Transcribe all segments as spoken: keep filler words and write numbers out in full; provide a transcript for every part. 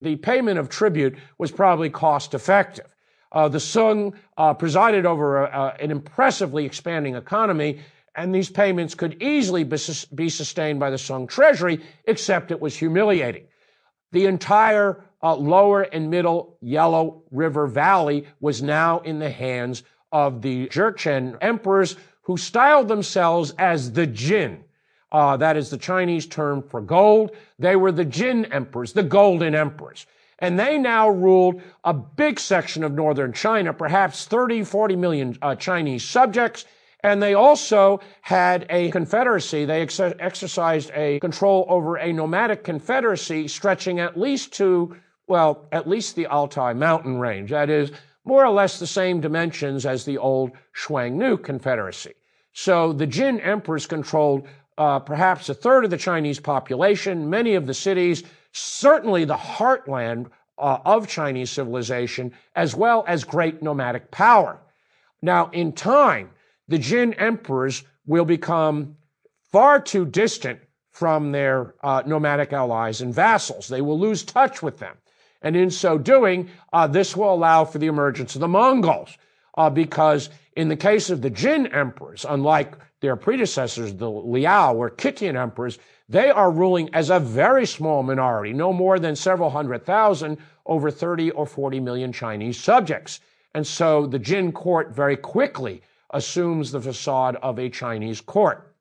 the payment of tribute was probably cost effective. Uh, the Sung uh, presided over a, a, an impressively expanding economy, and these payments could easily be, be sustained by the Sung treasury, except it was humiliating. The entire uh, lower and middle Yellow River Valley was now in the hands of the Jurchen emperors, who styled themselves as the Jin. Uh, that is the Chinese term for gold. They were the Jin emperors, the golden emperors. And they now ruled a big section of northern China, perhaps thirty, forty million uh, Chinese subjects. And they also had a confederacy. They ex- exercised a control over a nomadic confederacy stretching at least to, well, at least the Altai mountain range. That is more or less the same dimensions as the old Shuangnu confederacy. So the Jin emperors controlled uh, perhaps a third of the Chinese population, many of the cities, certainly the heartland uh, of Chinese civilization, as well as great nomadic power. Now, in time, the Jin emperors will become far too distant from their uh, nomadic allies and vassals. They will lose touch with them. And in so doing, uh, this will allow for the emergence of the Mongols, uh, because in the case of the Jin emperors, unlike their predecessors, the Liao or Kitian emperors, they are ruling as a very small minority, no more than several hundred thousand, over thirty or forty million Chinese subjects. And so the Jin court very quickly assumes the facade of a Chinese court.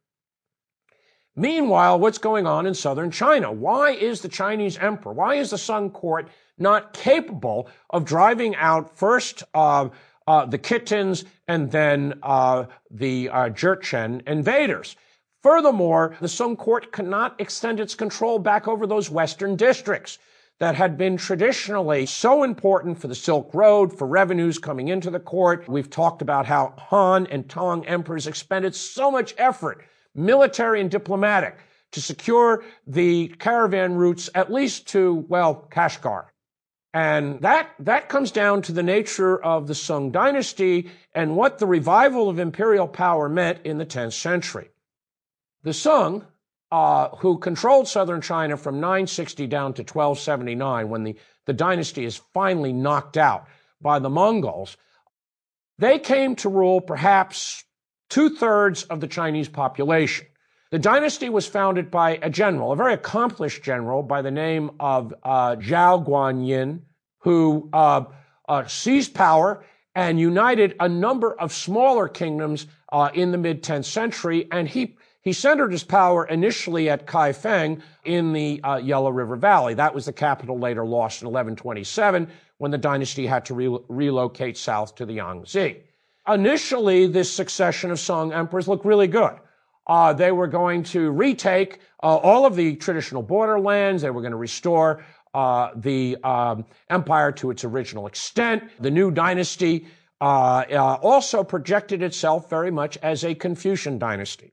Meanwhile, what's going on in southern China? Why is the Chinese emperor, why is the Sung court not capable of driving out first uh, uh, the Khitans and then uh, the uh, Jurchen invaders? Furthermore, the Sung court cannot extend its control back over those western districts that had been traditionally so important for the Silk Road, for revenues coming into the court. We've talked about how Han and Tang emperors expended so much effort, military and diplomatic, to secure the caravan routes at least to, well, Kashgar. And that, that comes down to the nature of the Sung dynasty and what the revival of imperial power meant in the tenth century. The Sung, uh, who controlled southern China from nine sixty down to twelve seventy-nine, when the, the dynasty is finally knocked out by the Mongols, they came to rule perhaps two-thirds of the Chinese population. The dynasty was founded by a general, a very accomplished general by the name of uh, Zhao Guanyin, who uh, uh, seized power and united a number of smaller kingdoms uh, in the mid-tenth century, and he He centered his power initially at Kaifeng in the uh, Yellow River Valley. That was the capital later lost in eleven twenty-seven when the dynasty had to re- relocate south to the Yangtze. Initially, this succession of Song emperors looked really good. Uh, they were going to retake uh, all of the traditional borderlands. They were going to restore uh, the um, empire to its original extent. The new dynasty uh, uh, also projected itself very much as a Confucian dynasty.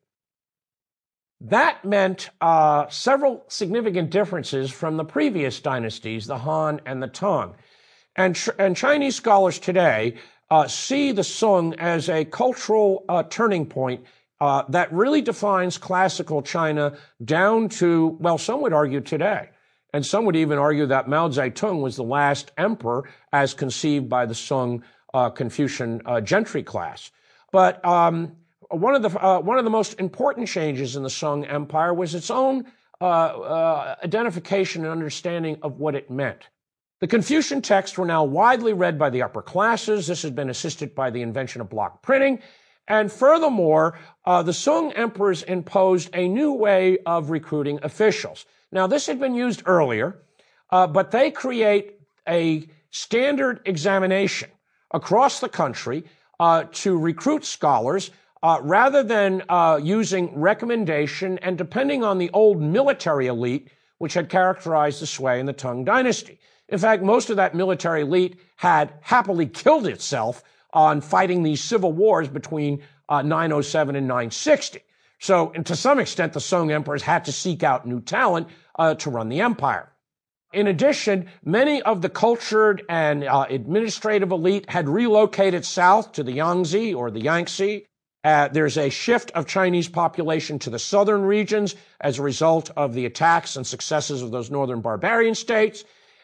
That meant uh, several significant differences from the previous dynasties, the Han and the Tang. And, and Chinese scholars today uh, see the Sung as a cultural uh, turning point uh, that really defines classical China down to, well, some would argue today. And some would even argue that Mao Zedong was the last emperor as conceived by the Sung uh, Confucian uh, gentry class. But um, One of the uh, one of the most important changes in the Sung Empire was its own uh, uh, identification and understanding of what it meant. The Confucian texts were now widely read by the upper classes. This has been assisted by the invention of block printing. And furthermore, uh, the Sung emperors imposed a new way of recruiting officials. Now, this had been used earlier, uh, but they create a standard examination across the country uh, to recruit scholars, Uh, rather than uh, using recommendation and depending on the old military elite, which had characterized the Sui and the Tang dynasty. In fact, most of that military elite had happily killed itself on fighting these civil wars between uh, nine oh seven and nine sixty. So, and to some extent, the Sung emperors had to seek out new talent uh, to run the empire. In addition, many of the cultured and uh, administrative elite had relocated south to the Yangtze or the Yangtze. Uh, there's a shift of Chinese population to the southern regions as a result of the attacks and successes of those northern barbarian states.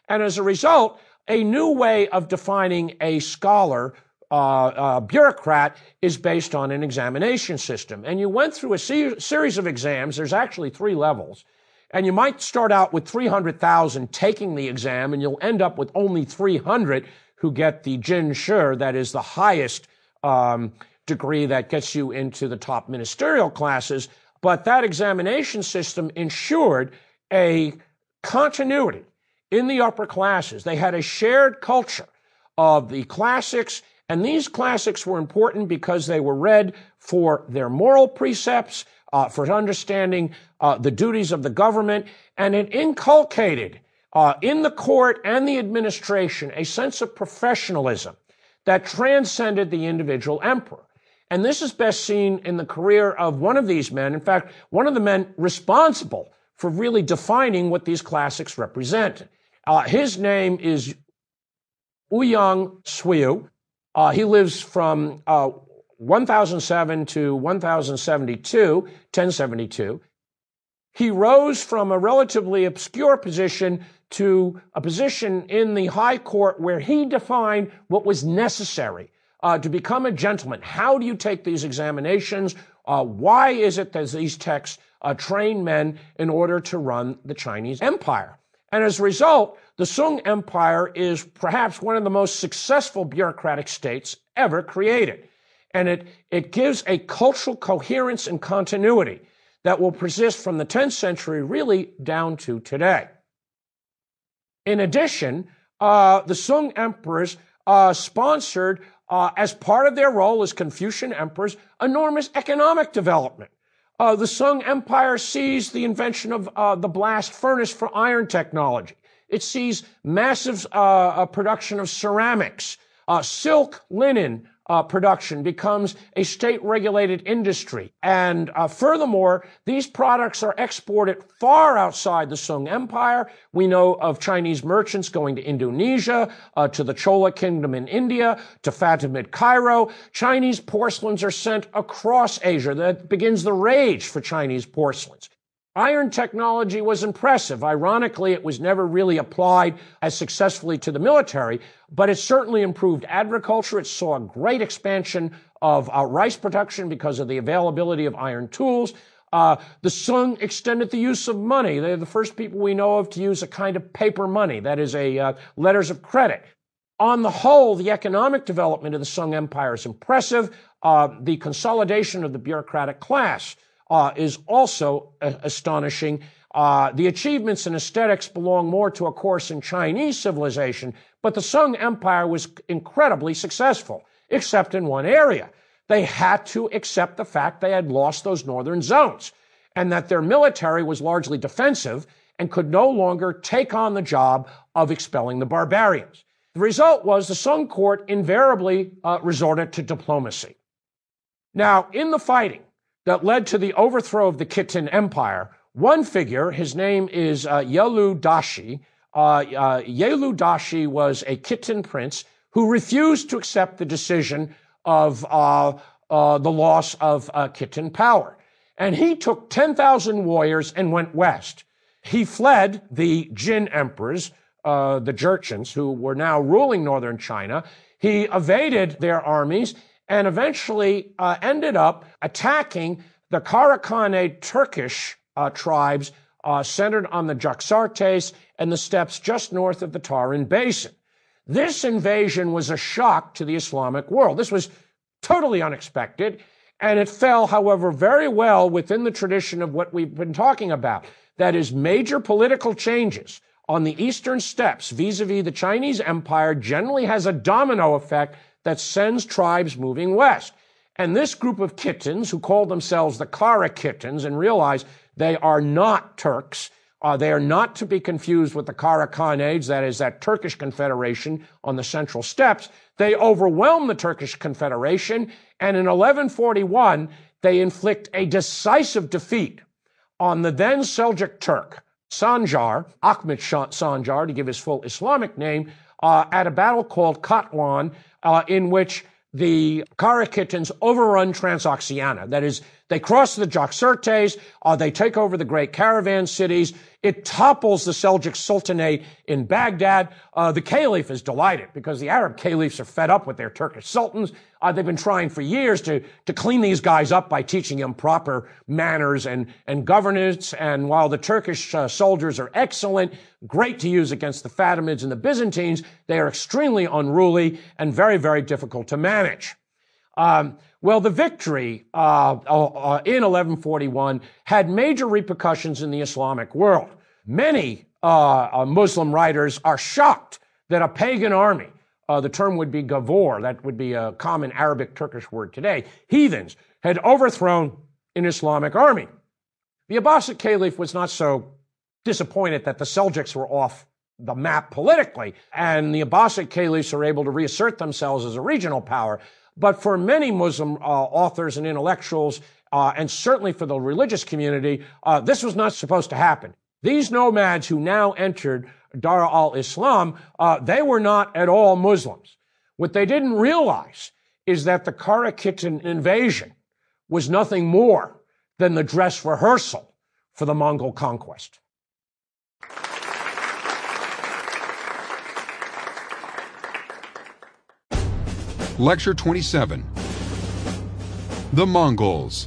And as a result, a new way of defining a scholar, uh, uh, bureaucrat, is based on an examination system. And you went through a se- series of exams. There's actually three levels. And you might start out with three hundred thousand taking the exam, and you'll end up with only three hundred who get the Jin Shi, that is the highest um, degree that gets you into the top ministerial classes. But that examination system ensured a continuity in the upper classes. They had a shared culture of the classics, and these classics were important because they were read for their moral precepts, uh, for understanding uh, the duties of the government, and it inculcated uh, in the court and the administration a sense of professionalism that transcended the individual emperor. And this is best seen in the career of one of these men. In fact, one of the men responsible for really defining what these classics represent. Uh, his name is Ouyang Suiyu. Uh, he lives from uh, one thousand seven to one thousand seventy-two, ten seventy-two. He rose from a relatively obscure position to a position in the high court where he defined what was necessary uh, to become a gentleman. How do you take these examinations? Uh, why is it that these texts uh, train men in order to run the Chinese empire? And as a result, the Sung Empire is perhaps one of the most successful bureaucratic states ever created. And it, it gives a cultural coherence and continuity that will persist from the tenth century really down to today. In addition, uh, the Sung emperors uh, sponsored, uh, as part of their role as Confucian emperors, enormous economic development. Uh, the Sung Empire sees the invention of uh, the blast furnace for iron technology. It sees massive uh, uh, production of ceramics. Uh, silk, linen uh, production becomes a state-regulated industry. And uh, furthermore, these products are exported far outside the Sung Empire. We know of Chinese merchants going to Indonesia, uh, to the Chola Kingdom in India, to Fatimid Cairo. Chinese porcelains are sent across Asia. That begins the rage for Chinese porcelains. Iron technology was impressive. Ironically, it was never really applied as successfully to the military, but it certainly improved agriculture. It saw a great expansion of uh, rice production because of the availability of iron tools. Uh, the Sung extended the use of money. They're the first people we know of to use a kind of paper money, that is, a uh, letters of credit. On the whole, the economic development of the Sung Empire is impressive. Uh, the consolidation of the bureaucratic class Uh, is also uh, astonishing. Uh, the achievements in aesthetics belong more to a course in Chinese civilization, but the Sung Empire was incredibly successful, except in one area. They had to accept the fact they had lost those northern zones and that their military was largely defensive and could no longer take on the job of expelling the barbarians. The result was the Sung court invariably uh, resorted to diplomacy. Now, in the fighting that led to the overthrow of the Khitan Empire, one figure, his name is uh, Yelu Dashi. Uh, uh, Yelu Dashi was a Khitan prince who refused to accept the decision of uh, uh, the loss of uh, Khitan power. And he took ten thousand warriors and went west. He fled the Jin emperors, uh, the Jurchens, who were now ruling northern China. He evaded their armies and eventually uh, ended up attacking the Karakhanid Turkish uh, tribes uh, centered on the Jaxartes and the steppes just north of the Tarim Basin. This invasion was a shock to the Islamic world. This was totally unexpected, and it fell, however, very well within the tradition of what we've been talking about. That is, major political changes on the eastern steppes vis-a-vis the Chinese Empire generally has a domino effect that sends tribes moving west. And this group of Khitans, who call themselves the Kara Khitans and realize they are not Turks, uh, they are not to be confused with the Karakhanids, that is, that Turkish confederation on the central steppes. They overwhelm the Turkish confederation, and in eleven forty-one, they inflict a decisive defeat on the then Seljuk Turk, Sanjar, Ahmed Sanjar, to give his full Islamic name, uh, at a battle called Katlan, uh, in which the Karakhitans overrun Transoxiana. That is, They cross the Jaxartes, uh, they take over the great caravan cities. It topples the Seljuk Sultanate in Baghdad. Uh, the caliph is delighted because the Arab caliphs are fed up with their Turkish sultans. Uh, they've been trying for years to, to clean these guys up by teaching them proper manners and, and governance. And while the Turkish uh, soldiers are excellent, great to use against the Fatimids and the Byzantines, they are extremely unruly and very, very difficult to manage. Um, well, the victory uh, uh, in eleven forty-one had major repercussions in the Islamic world. Many uh, uh, Muslim writers are shocked that a pagan army, uh, the term would be gavur, that would be a common Arabic Turkish word today, heathens, had overthrown an Islamic army. The Abbasid Caliph was not so disappointed that the Seljuks were off the map politically, and the Abbasid Caliphs are able to reassert themselves as a regional power. But for many Muslim uh, authors and intellectuals, uh, and certainly for the religious community, uh, this was not supposed to happen. These nomads who now entered Dar al-Islam, uh, they were not at all Muslims. What they didn't realize is that the Karakitan invasion was nothing more than the dress rehearsal for the Mongol conquest. Lecture twenty-seven. The Mongols.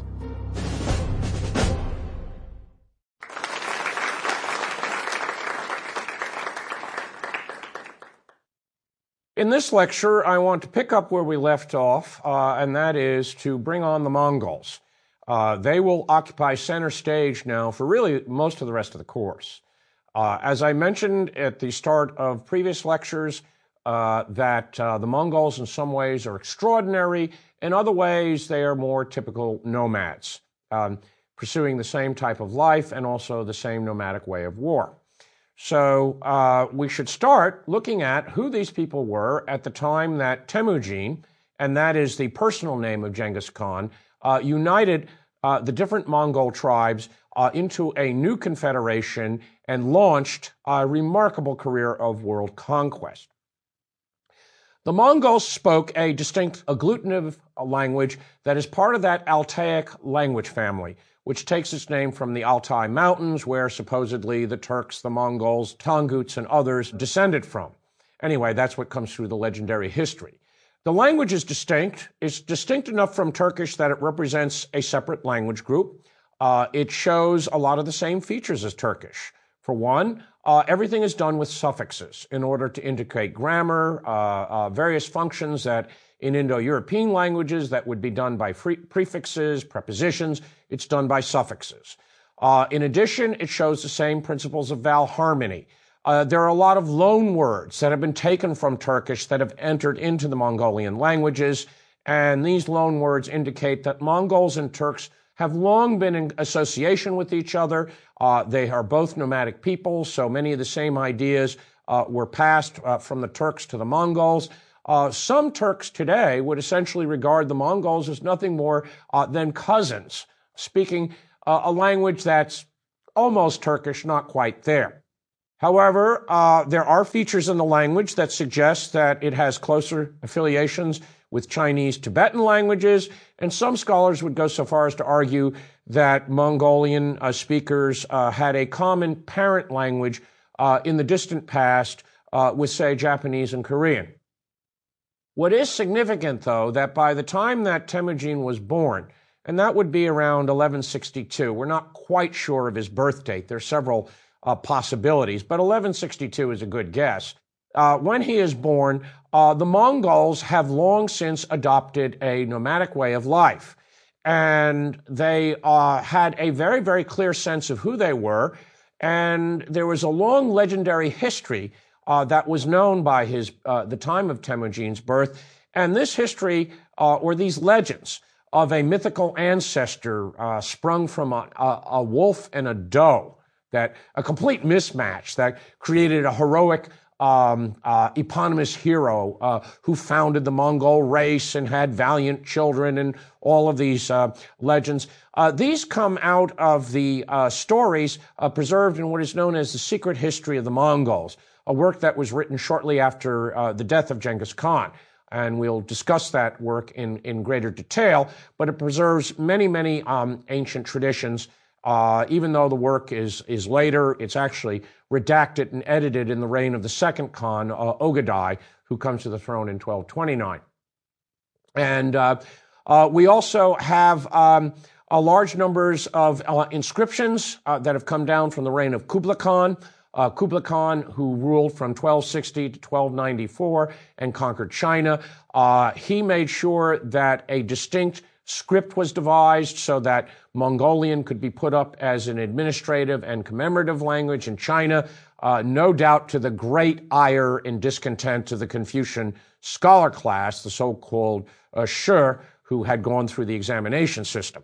In this lecture, I want to pick up where we left off, uh, and that is to bring on the Mongols. Uh, they will occupy center stage now for really most of the rest of the course. Uh, as I mentioned at the start of previous lectures, Uh, that uh, the Mongols in some ways are extraordinary. In other ways, they are more typical nomads, um, pursuing the same type of life and also the same nomadic way of war. So uh, we should start looking at who these people were at the time that Temujin, and that is the personal name of Genghis Khan, uh, united uh, the different Mongol tribes uh, into a new confederation and launched a remarkable career of world conquest. The Mongols spoke a distinct agglutinative language that is part of that Altaic language family, which takes its name from the Altai Mountains, where supposedly the Turks, the Mongols, Tanguts, and others descended from. Anyway, that's what comes through the legendary history. The language is distinct. It's distinct enough from Turkish that it represents a separate language group. Uh, it shows a lot of the same features as Turkish. For one, uh, everything is done with suffixes in order to indicate grammar, uh, uh, various functions that in Indo-European languages that would be done by free prefixes, prepositions. It's done by suffixes. Uh, in addition, it shows the same principles of vowel harmony. Uh, there are a lot of loan words that have been taken from Turkish that have entered into the Mongolian languages, and these loan words indicate that Mongols and Turks have long been in association with each other. Uh, they are both nomadic people, so many of the same ideas uh, were passed uh, from the Turks to the Mongols. Uh, some Turks today would essentially regard the Mongols as nothing more uh, than cousins, speaking uh, a language that's almost Turkish, not quite there. However, uh, there are features in the language that suggest that it has closer affiliations with Chinese Tibetan languages, and some scholars would go so far as to argue that Mongolian uh, speakers uh, had a common parent language uh, in the distant past uh, with, say, Japanese and Korean. What is significant, though, that by the time that Temujin was born, and that would be around eleven sixty-two, we're not quite sure of his birth date. There are several uh, possibilities, but eleven sixty-two is a good guess. Uh, when he is born, uh, the Mongols have long since adopted a nomadic way of life. And they uh, had a very, very clear sense of who they were. And there was a long legendary history uh, that was known by his uh, the time of Temujin's birth. And this history, uh, or these legends of a mythical ancestor uh, sprung from a, a, a wolf and a doe, that a complete mismatch that created a heroic Um, uh, eponymous hero uh, who founded the Mongol race and had valiant children and all of these uh, legends. Uh, these come out of the uh, stories uh, preserved in what is known as the Secret History of the Mongols, a work that was written shortly after uh, the death of Genghis Khan. and we'll discuss that work in, in greater detail, but it preserves many, many um, ancient traditions. Uh, even though the work is, is later, it's actually redacted and edited in the reign of the second Khan, uh, Ogadai, who comes to the throne in twelve twenty-nine. And uh, uh, we also have um, uh, large numbers of uh, inscriptions uh, that have come down from the reign of Kublai Khan. Uh, Kublai Khan, who ruled from twelve sixty to twelve ninety-four and conquered China. Uh, he made sure that a distinct script was devised so that Mongolian could be put up as an administrative and commemorative language in China, uh, no doubt to the great ire and discontent of the Confucian scholar class, the so-called uh, Shi, who had gone through the examination system.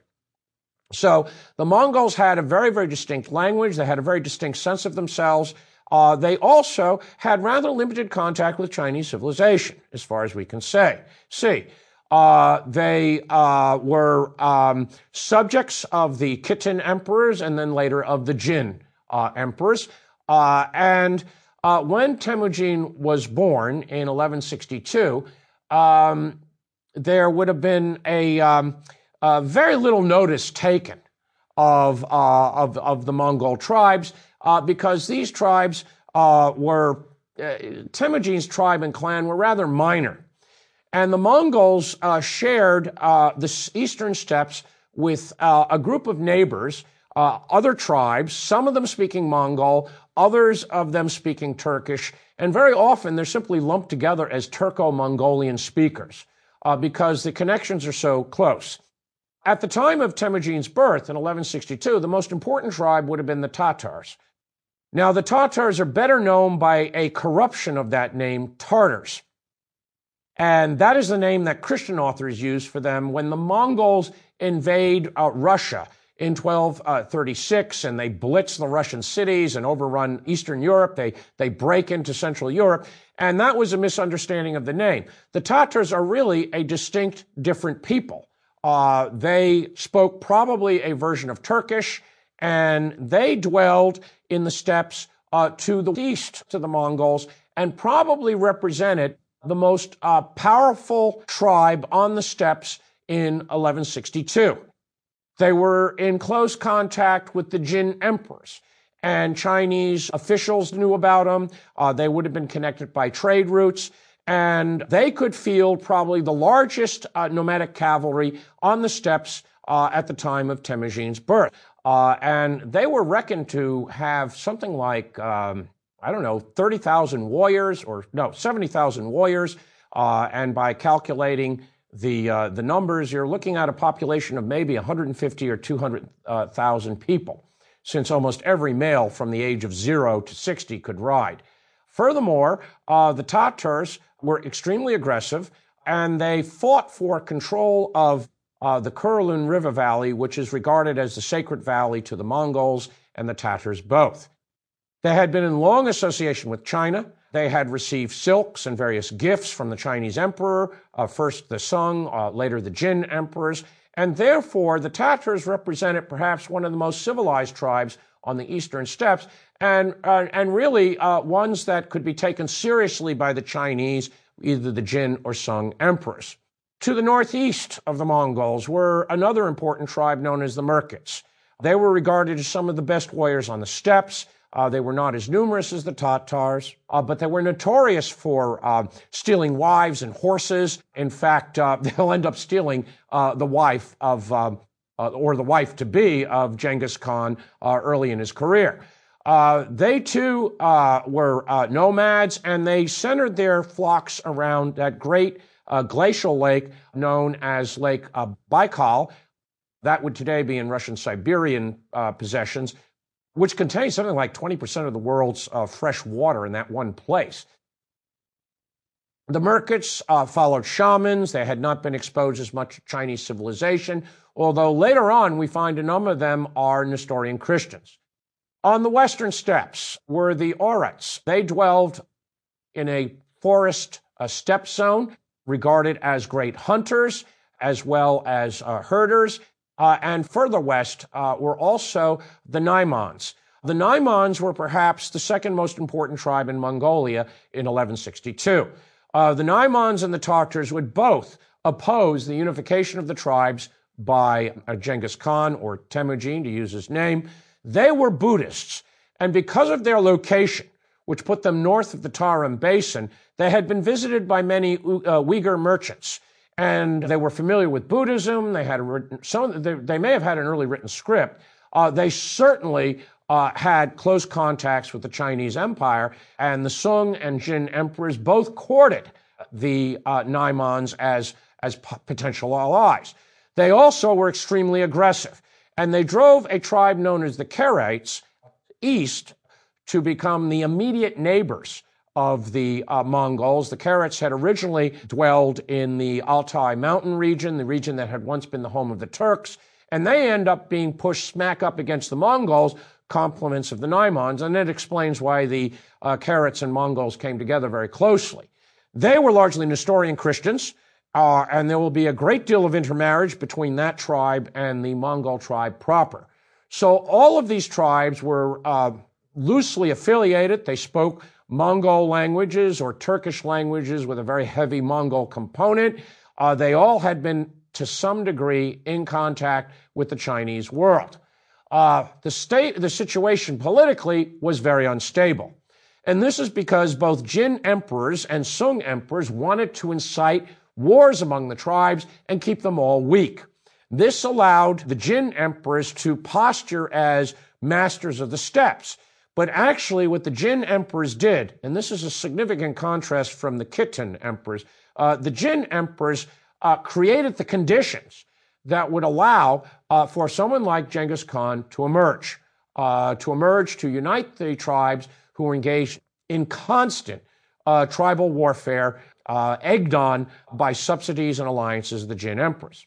So the Mongols had a very, very distinct language. They had a very distinct sense of themselves. Uh, they also had rather limited contact with Chinese civilization, as far as we can say. See, uh, they uh, were um, subjects of the Khitan emperors and then later of the Jin uh, emperors. Uh, and uh, when Temujin was born in eleven sixty-two, um, there would have been a... Um, Uh, very little notice taken of, uh, of, of the Mongol tribes uh, because these tribes uh, were, uh, Temujin's tribe and clan were rather minor. And the Mongols uh, shared uh, the eastern steppes with uh, a group of neighbors, uh, other tribes, some of them speaking Mongol, others of them speaking Turkish, and very often they're simply lumped together as Turco-Mongolian speakers uh, because the connections are so close. At the time of Temujin's birth in eleven sixty-two, the most important tribe would have been the Tatars. Now, the Tatars are better known by a corruption of that name, Tartars. And that is the name that Christian authors use for them when the Mongols invade uh, Russia in twelve thirty-six and they blitz the Russian cities and overrun Eastern Europe. They, they break into Central Europe. And that was a misunderstanding of the name. The Tatars are really a distinct, different people. Uh, they spoke probably a version of Turkish, and they dwelled in the steppes uh, to the east to the Mongols and probably represented the most uh, powerful tribe on the steppes in eleven sixty-two. They were in close contact with the Jin emperors, and Chinese officials knew about them. Uh, they would have been connected by trade routes. And they could field probably the largest uh, nomadic cavalry on the steppes uh, at the time of Temujin's birth. Uh, and they were reckoned to have something like, um, I don't know, thirty thousand warriors, or no, seventy thousand warriors. Uh, and by calculating the uh, the numbers, you're looking at a population of maybe one hundred fifty or two hundred thousand people, since almost every male from the age of zero to sixty could ride. Furthermore, uh, the Tatars were extremely aggressive, and they fought for control of uh, the Kurulun River Valley, which is regarded as the sacred valley to the Mongols and the Tatars both. They had been in long association with China. They had received silks and various gifts from the Chinese emperor, uh, first the Sung, uh, later the Jin emperors, and therefore the Tatars represented perhaps one of the most civilized tribes on the eastern steppes, and uh, and really uh, ones that could be taken seriously by the Chinese, either the Jin or Sung emperors. To the northeast of the Mongols were another important tribe known as the Merkits. They were regarded as some of the best warriors on the steppes. Uh, they were not as numerous as the Tatars, uh, but they were notorious for uh, stealing wives and horses. In fact, uh, they'll end up stealing uh, the wife of uh, Uh, or the wife-to-be of Genghis Khan uh, early in his career. Uh, they, too, uh, were uh, nomads, and they centered their flocks around that great uh, glacial lake known as Lake uh, Baikal. That would today be in Russian Siberian uh, possessions, which contains something like twenty percent of the world's uh, fresh water in that one place. The Merkits uh, followed shamans. They had not been exposed as much to Chinese civilization, although later on we find a number of them are Nestorian Christians. On the western steppes were the Oirats. They dwelled in a forest a steppe zone, regarded as great hunters as well as uh, herders. Uh, and further west uh, were also the Naimans. The Naimans were perhaps the second most important tribe in Mongolia in eleven sixty-two. Uh, the Naimans and the Tartars would both oppose the unification of the tribes by uh, Genghis Khan, or Temujin, to use his name. They were Buddhists, and because of their location, which put them north of the Tarim Basin, they had been visited by many uh, Uyghur merchants, and they were familiar with Buddhism. They had a written, some, they, they may have had an early written script. Uh, they certainly uh, had close contacts with the Chinese Empire, and the Sung and Jin emperors both courted the uh, Naimans as, as p- potential allies. They also were extremely aggressive, and they drove a tribe known as the Karaites east to become the immediate neighbors of the uh, Mongols. The Karaites had originally dwelled in the Altai mountain region, the region that had once been the home of the Turks, and they end up being pushed smack up against the Mongols, complements of the Naimans, and that explains why the uh, Karaites and Mongols came together very closely. They were largely Nestorian Christians, uh, and there will be a great deal of intermarriage between that tribe and the Mongol tribe proper. So all of these tribes were uh, loosely affiliated. They spoke Mongol languages or Turkish languages with a very heavy Mongol component. Uh, they all had been, to some degree, in contact with the Chinese world. Uh, the state, the situation politically was very unstable. And this is because both Jin emperors and Sung emperors wanted to incite wars among the tribes and keep them all weak. This allowed the Jin emperors to posture as masters of the steppes. But actually what the Jin emperors did, and this is a significant contrast from the Khitan emperors, uh, the Jin emperors uh, created the conditions that would allow uh, for someone like Genghis Khan to emerge, uh, to emerge, to unite the tribes who were engaged in constant uh, tribal warfare, uh, egged on by subsidies and alliances of the Jin emperors.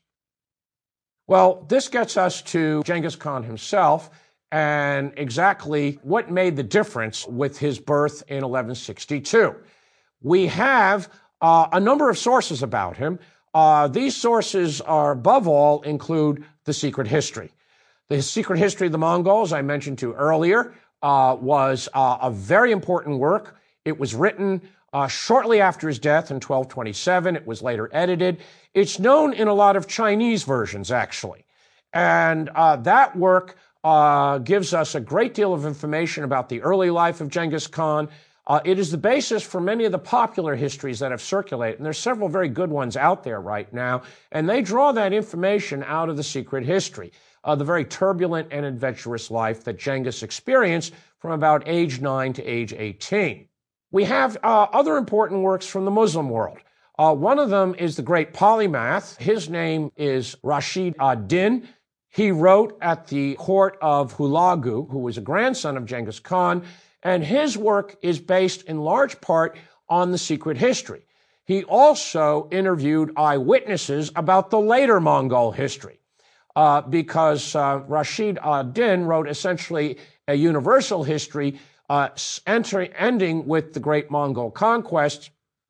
Well, this gets us to Genghis Khan himself and exactly what made the difference with his birth in eleven sixty-two. We have uh, a number of sources about him. Uh, these sources are, above all, include the secret history. The secret history of the Mongols, I mentioned to earlier, uh, was uh, a very important work. It was written uh, shortly after his death in twelve twenty-seven. It was later edited. It's known in a lot of Chinese versions, actually. And uh, that work uh, gives us a great deal of information about the early life of Genghis Khan. Uh, it is the basis for many of the popular histories that have circulated, and there's several very good ones out there right now, and they draw that information out of the secret history, uh, the very turbulent and adventurous life that Genghis experienced from about age nine to age eighteen. We have uh, other important works from the Muslim world. Uh, one of them is the great polymath. His name is Rashid ad-Din. He wrote at the court of Hulagu, who was a grandson of Genghis Khan, and his work is based in large part on the secret history. He also interviewed eyewitnesses about the later Mongol history, uh, because uh, Rashid ad-Din wrote essentially a universal history uh, enter, ending with the great Mongol conquests,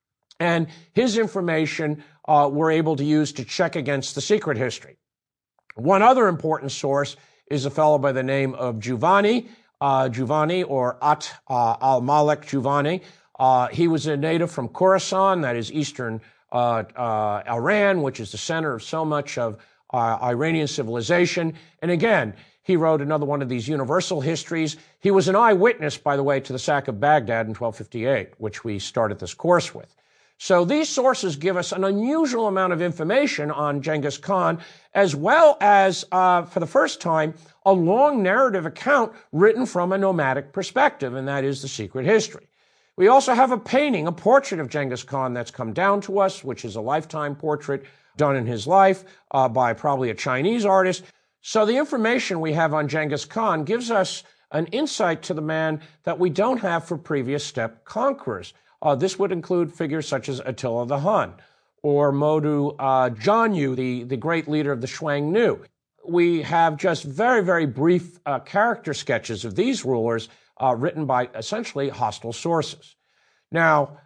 and his information uh, we're able to use to check against the secret history. One other important source is a fellow by the name of Juvani, uh, Juvani or At uh, al-Malik Juvani. Uh, he was a native from Khorasan, that is eastern uh, uh, Iran, which is the center of so much of uh, Iranian civilization. And again, he wrote another one of these universal histories. He was an eyewitness, by the way, to the sack of Baghdad in twelve fifty-eight, which we started this course with. So these sources give us an unusual amount of information on Genghis Khan, as well as, uh, for the first time, a long narrative account written from a nomadic perspective, and that is the secret history. We also have a painting, a portrait of Genghis Khan that's come down to us, which is a lifetime portrait done in his life uh, by probably a Chinese artist. So the information we have on Genghis Khan gives us an insight to the man that we don't have for previous steppe conquerors. Uh, this would include figures such as Attila the Hun or Modu uh, Janyu, the, the great leader of the Xiongnu. We have just very, very brief uh, character sketches of these rulers uh, written by essentially hostile sources. Now,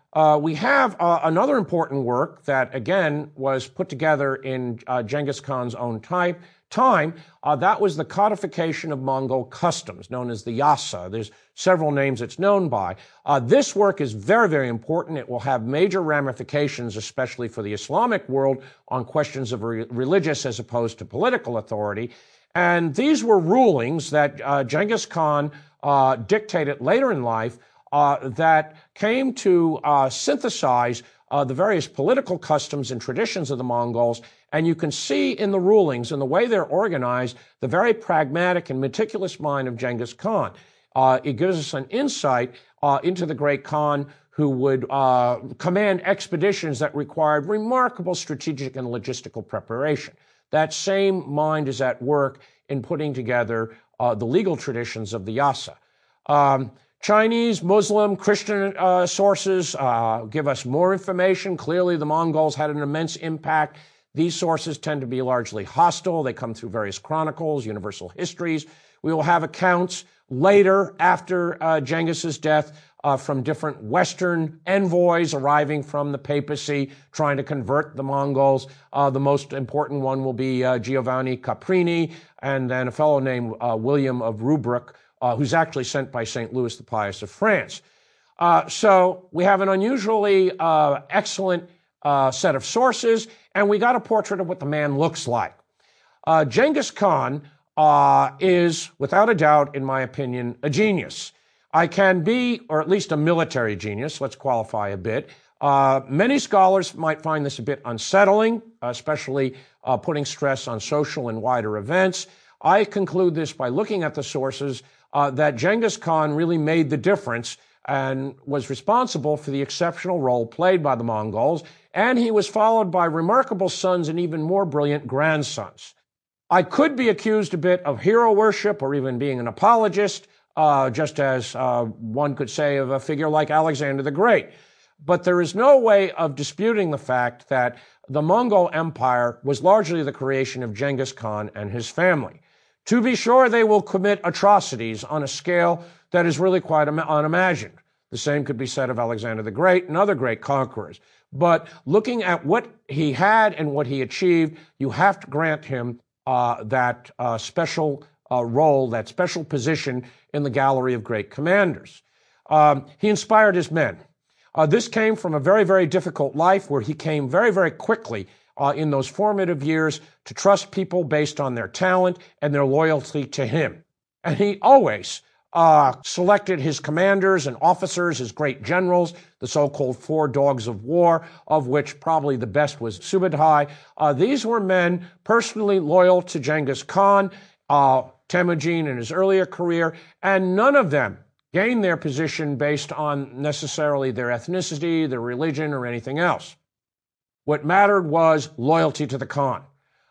Uh, we have uh, another important work that, again, was put together in uh, Genghis Khan's own type, time. Uh, that was the codification of Mongol customs, known as the Yasa. There's several names it's known by. Uh, this work is very, very important. It will have major ramifications, especially for the Islamic world, on questions of re- religious as opposed to political authority. And these were rulings that uh, Genghis Khan uh, dictated later in life Uh, that came to uh, synthesize uh, the various political customs and traditions of the Mongols. And you can see in the rulings and the way they're organized, the very pragmatic and meticulous mind of Genghis Khan. Uh, it gives us an insight uh, into the great Khan who would uh, command expeditions that required remarkable strategic and logistical preparation. That same mind is at work in putting together uh, the legal traditions of the Yasa. Um, Chinese, Muslim, Christian uh, sources uh, give us more information. Clearly, the Mongols had an immense impact. These sources tend to be largely hostile. They come through various chronicles, universal histories. We will have accounts later, after uh, Genghis's death, uh, from different Western envoys arriving from the papacy, trying to convert the Mongols. Uh, the most important one will be uh, Giovanni Caprini, and then a fellow named uh, William of Rubruck, Uh, who's actually sent by Saint Louis the Pious of France. Uh, so we have an unusually uh, excellent uh, set of sources, and we got a portrait of what the man looks like. Uh, Genghis Khan uh, is, without a doubt, in my opinion, a genius. I can be, or at least a military genius, let's qualify a bit. Uh, many scholars might find this a bit unsettling, especially uh, putting stress on social and wider events. I conclude this by looking at the sources Uh, that Genghis Khan really made the difference and was responsible for the exceptional role played by the Mongols, and he was followed by remarkable sons and even more brilliant grandsons. I could be accused a bit of hero worship or even being an apologist, uh, just as uh, one could say of a figure like Alexander the Great. But there is no way of disputing the fact that the Mongol Empire was largely the creation of Genghis Khan and his family. To be sure, they will commit atrocities on a scale that is really quite unimagined. The same could be said of Alexander the Great and other great conquerors. But looking at what he had and what he achieved, you have to grant him uh, that uh, special uh, role, that special position in the gallery of great commanders. Um, he inspired his men. Uh, this came from a very, very difficult life where he came very, very quickly Uh, in those formative years to trust people based on their talent and their loyalty to him. And he always uh, selected his commanders and officers as great generals, the so-called four dogs of war, of which probably the best was Subadhai. Uh, these were men personally loyal to Genghis Khan, uh, Temujin in his earlier career, and none of them gained their position based on necessarily their ethnicity, their religion, or anything else. What mattered was loyalty to the Khan,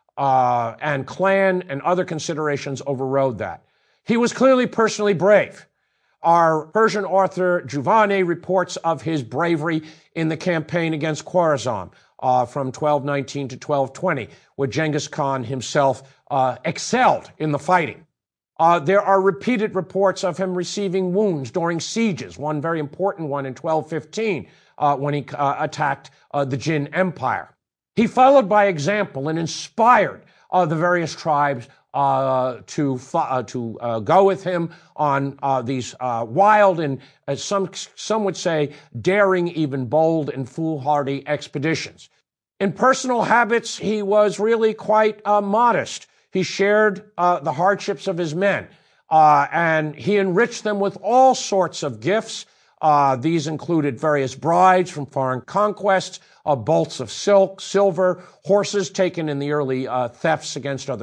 uh, and clan and other considerations overrode that. He was clearly personally brave. Our Persian author Giovanni reports of his bravery in the campaign against Khwarazm uh, from twelve nineteen to twelve twenty, where Genghis Khan himself uh, excelled in the fighting. Uh, there are repeated reports of him receiving wounds during sieges, one very important one in twelve fifteen, uh, when he uh, attacked uh, the Jin Empire. He followed by example and inspired uh, the various tribes uh, to uh, to uh, go with him on uh, these uh, wild and, as some, some would say, daring, even bold and foolhardy expeditions. In personal habits, he was really quite uh, modest. He shared uh, the hardships of his men, uh, and he enriched them with all sorts of gifts. Uh, these included various brides from foreign conquests, uh, bolts of silk, silver, horses taken in the early uh, thefts against other